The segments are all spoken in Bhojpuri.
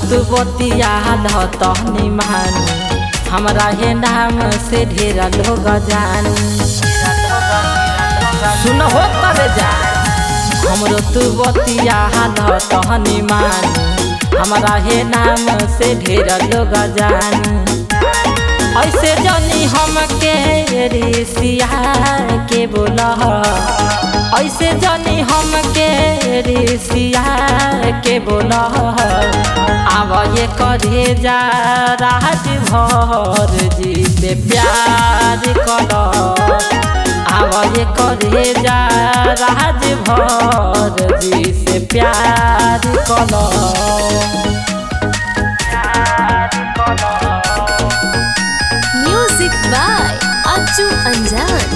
तू बतिया धतनी मानी हमरा हे नाम से ढेर लोग जानी। सुन हो तबे जा हमरो तू बतिया धतनी मानी हमरा हे नाम से ढेर लोग जानी। ऐसे जानी हमके ऋषिया के बोला ऐसे जानी हमके ऋषिया के बोला आव ये करे जा राज भर जी से प्यार कर। आव ये करे जा राज भर जी से प्यार कर। म्यूजिक बाय अच्चू अंजान।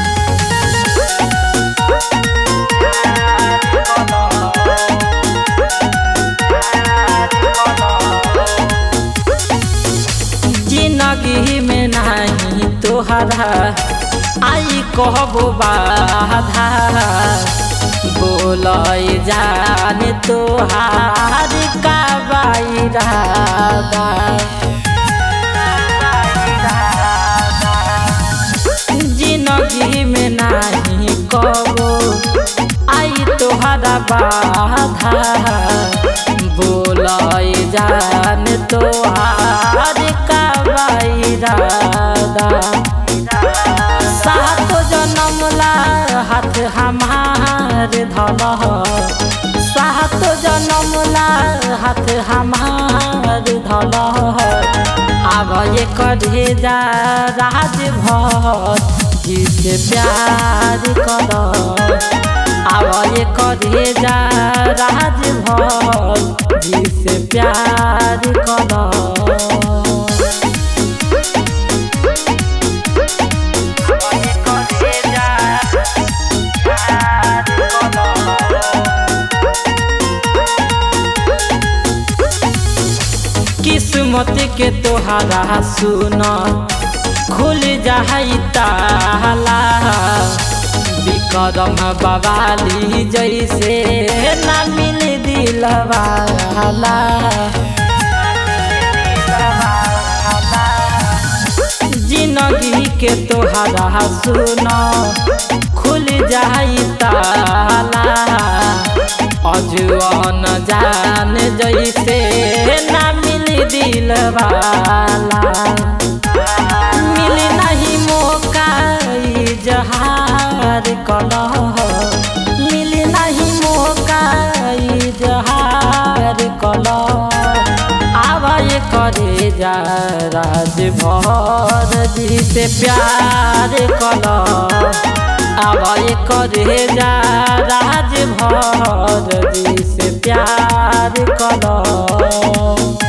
जिंदगी में नहीं तोहरा आई कहबो बाधा बोलय जान तोहार का बाइरादा। जिंदगी में नहीं कबो आई तोहरा बाधा बोलय जान तोहार का बाइरादा। सात जन्म ला हाथ हमार धल सात जन्म ला हाथ हमार धल आब ये करे जा राज भर जी से प्यार कर। आब ये करे जा राज भर जी से प्यार कर। किस्मत के तोहरा सुन खुल जाई ताला विक्रम बवाली जैसे ना मिल दिलवाला। जिंदगी के तोहरा सुन खुल जाई ताला अजवान जान जैसे ना मिली दिलवाला। मिली नहीं मौका इजहार कलह मिली नहीं मौका इजहार कलह। आब ये करे जा राज भर जी से प्यार कलह। आब ये करे जा राज भर जी से प्यार कर।